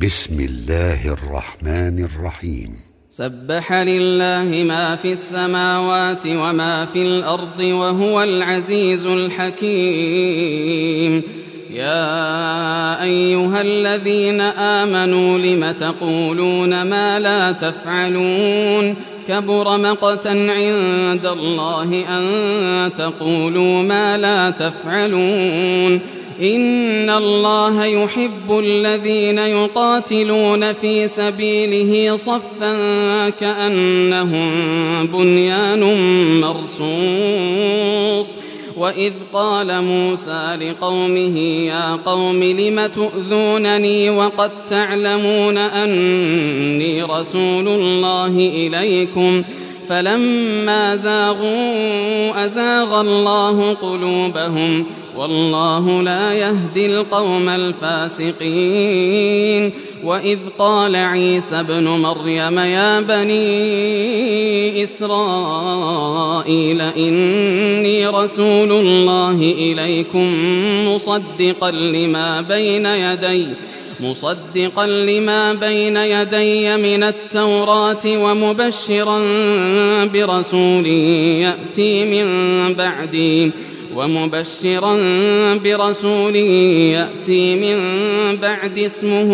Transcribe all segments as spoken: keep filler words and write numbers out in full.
بسم الله الرحمن الرحيم. سبح لله ما في السماوات وما في الأرض وهو العزيز الحكيم. يا أيها الذين آمنوا لم تقولون ما لا تفعلون كبر مقتا عند الله أن تقولوا ما لا تفعلون إن الله يحب الذين يقاتلون في سبيله صفا كأنهم بنيان مرصوص. وإذ قال موسى لقومه يا قوم لم تؤذونني وقد تعلمون أني رسول الله إليكم فلما زاغوا أزاغ الله قلوبهم والله لا يهدي القوم الفاسقين. وإذ قال عيسى ابن مريم يا بني إسرائيل إني رسول الله إليكم مصدقا لما بين يدي مصدقا لما بين يدي من التوراة ومبشرا برسول يأتي من بعدي ومبشرا برسول يأتي من بعد اسمه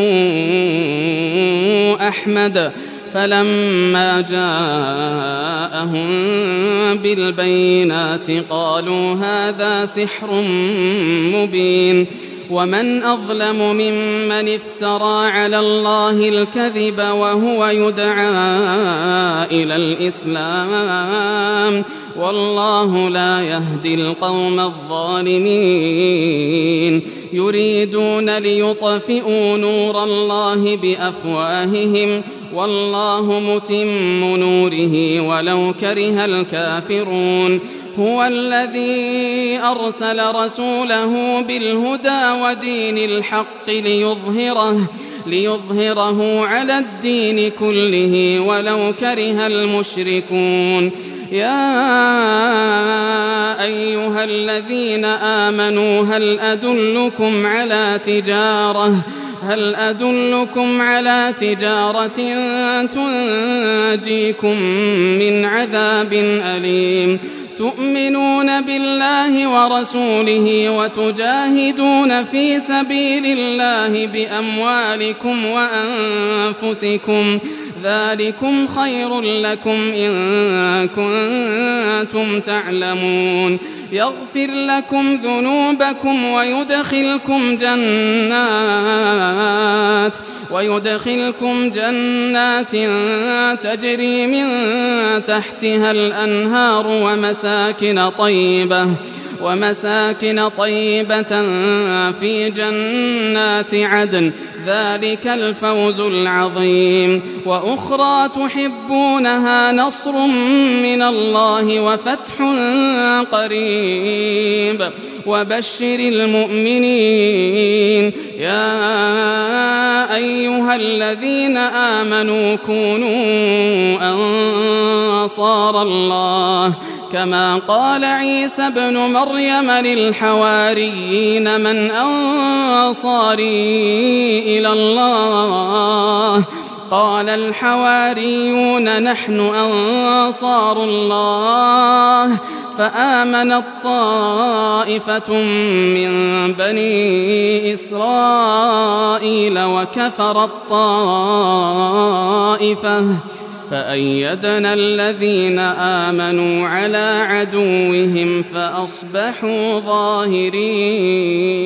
أحمد. فلما جاءهم بالبينات قالوا هذا سحر مبين. ومن أظلم ممن افترى على الله الكذب وهو يدعى إلى الإسلام والله لا يهدي القوم الظالمين. يريدون ليطفئوا نور الله بأفواههم والله متم نوره ولو كره الكافرون. هو الذي أرسل رسوله بالهدى ودين الحق ليظهره ليظهره على الدين كله ولو كره المشركون. يا أيها الذين آمنوا هل أدلكم على تجارة هل أدلكم على تجارة تنجيكم من عذاب أليم تؤمنون بالله ورسوله وتجاهدون في سبيل الله بأموالكم وأنفسكم ذلكم خير لكم إن كنتم تعلمون. يغفر لكم ذنوبكم ويدخلكم جنات ويدخلكم جنات تجري من تحتها الأنهار ومساكن طيبة ومساكن طيبة في جنات عدن ذلك الفوز العظيم. وأخرى تحبونها نصر من الله وفتح قريب وبشر المؤمنين. يا أيها الذين آمنوا كونوا أنصار الله كما قال عيسى ابن مريم للحواريين من أنصاري إلى الله قال الحواريون نحن أنصار الله فآمنت طائفة من بني إسرائيل وكفرت طائفة فأيدنا الذين آمنوا على عدوهم فأصبحوا ظاهرين.